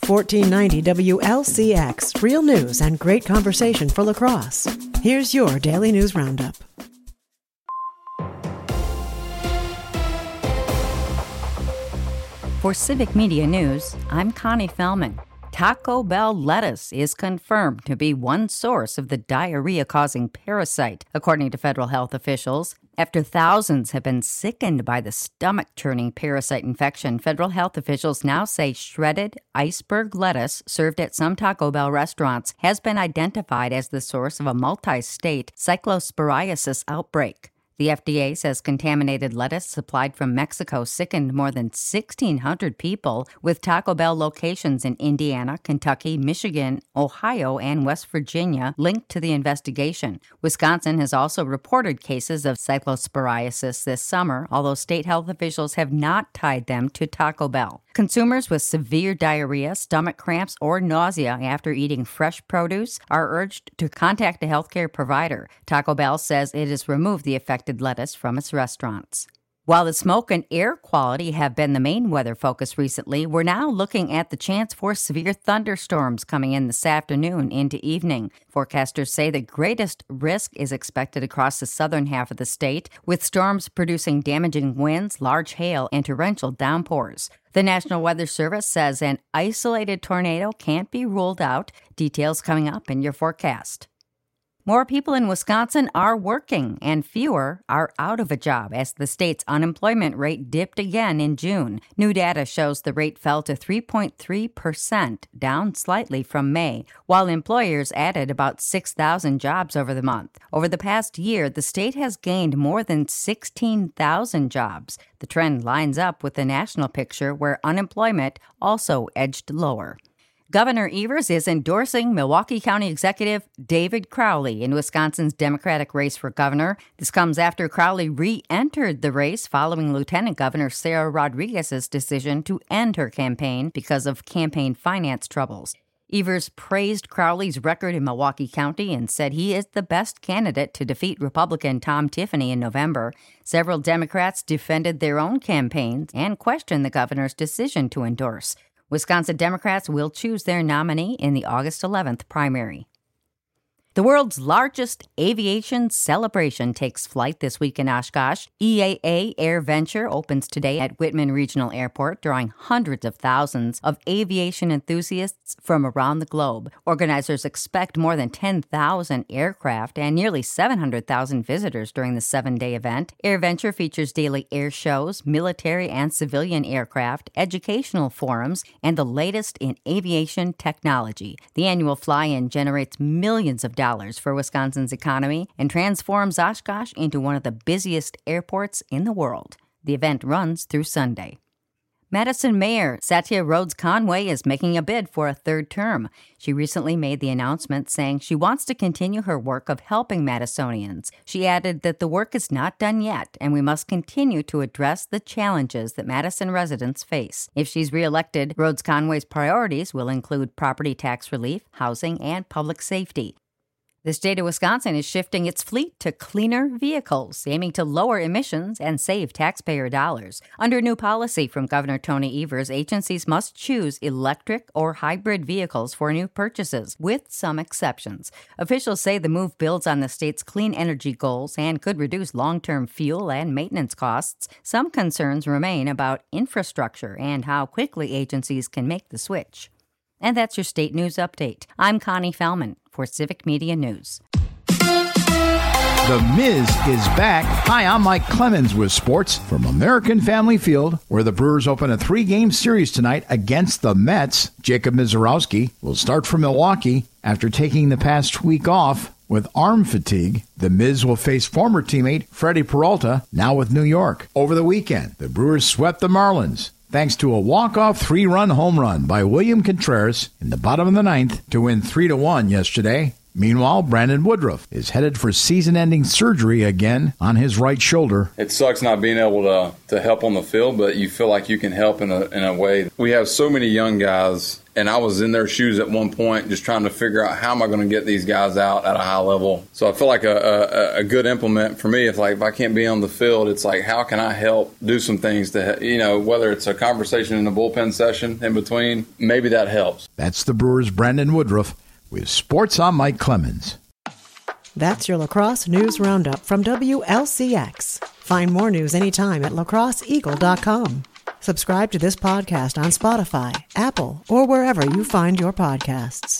1490 WLCX, real news and great conversation for La Crosse. Here's your Daily News Roundup. For Civic Media News, I'm Connie Fellman. Taco Bell lettuce is confirmed to be one source of the diarrhea-causing parasite, according to federal health officials. After thousands have been sickened by the stomach-churning parasite infection, federal health officials now say shredded iceberg lettuce served at some Taco Bell restaurants has been identified as the source of a multi-state cyclosporiasis outbreak. The FDA says contaminated lettuce supplied from Mexico sickened more than 1,600 people, with Taco Bell locations in Indiana, Kentucky, Michigan, Ohio, and West Virginia linked to the investigation. Wisconsin has also reported cases of cyclosporiasis this summer, although state health officials have not tied them to Taco Bell. Consumers with severe diarrhea, stomach cramps, or nausea after eating fresh produce are urged to contact a healthcare provider. Taco Bell says it has removed the affected lettuce from its restaurants. While the smoke and air quality have been the main weather focus recently, we're now looking at the chance for severe thunderstorms coming in this afternoon into evening. Forecasters say the greatest risk is expected across the southern half of the state, with storms producing damaging winds, large hail, and torrential downpours. The National Weather Service says an isolated tornado can't be ruled out. Details coming up in your forecast. More people in Wisconsin are working, and fewer are out of a job as the state's unemployment rate dipped again in June. New data shows the rate fell to 3.3%, down slightly from May, while employers added about 6,000 jobs over the month. Over the past year, the state has gained more than 16,000 jobs. The trend lines up with the national picture, where unemployment also edged lower. Governor Evers is endorsing Milwaukee County Executive David Crowley in Wisconsin's Democratic race for governor. This comes after Crowley re-entered the race following Lieutenant Governor Sarah Rodriguez's decision to end her campaign because of campaign finance troubles. Evers praised Crowley's record in Milwaukee County and said he is the best candidate to defeat Republican Tom Tiffany in November. Several Democrats defended their own campaigns and questioned the governor's decision to endorse. Wisconsin Democrats will choose their nominee in the August 11th primary. The world's largest aviation celebration takes flight this week in Oshkosh. EAA Air Venture opens today at Whitman Regional Airport, drawing hundreds of thousands of aviation enthusiasts from around the globe. Organizers expect more than 10,000 aircraft and nearly 700,000 visitors during the 7-day event. Air Venture features daily air shows, military and civilian aircraft, educational forums, and the latest in aviation technology. The annual fly-in generates millions of dollars for Wisconsin's economy and transforms Oshkosh into one of the busiest airports in the world. The event runs through Sunday. Madison Mayor Satya Rhodes Conway is making a bid for a third term. She recently made the announcement saying she wants to continue her work of helping Madisonians. She added that the work is not done yet, and we must continue to address the challenges that Madison residents face. If she's reelected, Rhodes Conway's priorities will include property tax relief, housing, and public safety. The state of Wisconsin is shifting its fleet to cleaner vehicles, aiming to lower emissions and save taxpayer dollars. Under new policy from Governor Tony Evers, agencies must choose electric or hybrid vehicles for new purchases, with some exceptions. Officials say the move builds on the state's clean energy goals and could reduce long-term fuel and maintenance costs. Some concerns remain about infrastructure and how quickly agencies can make the switch. And that's your state news update. I'm Connie Fellman for Civic Media News. The Miz is back. Hi, I'm Mike Clemens with sports from American Family Field, where the Brewers open a 3-game series tonight against the Mets. Jacob Misiorowski will start for Milwaukee after taking the past week off with arm fatigue. The Miz will face former teammate Freddie Peralta, now with New York. Over the weekend, the Brewers swept the Marlins, thanks to a walk-off 3-run home run by William Contreras in the bottom of the 9th to win 3-1 yesterday. Meanwhile, Brandon Woodruff is headed for season-ending surgery again on his right shoulder. It sucks not being able to help on the field, but you feel like you can help in a way. We have so many young guys, and I was in their shoes at one point just trying to figure out how am I going to get these guys out at a high level. So I feel like a good implement for me, if I can't be on the field, it's like how can I help do some things to, whether it's a conversation in the bullpen session in between, maybe that helps. That's the Brewers' Brandon Woodruff with Sports. I'm Mike Clemens. That's your Lacrosse News Roundup from WLCX. Find more news anytime at lacrosseeagle.com. Subscribe to this podcast on Spotify, Apple, or wherever you find your podcasts.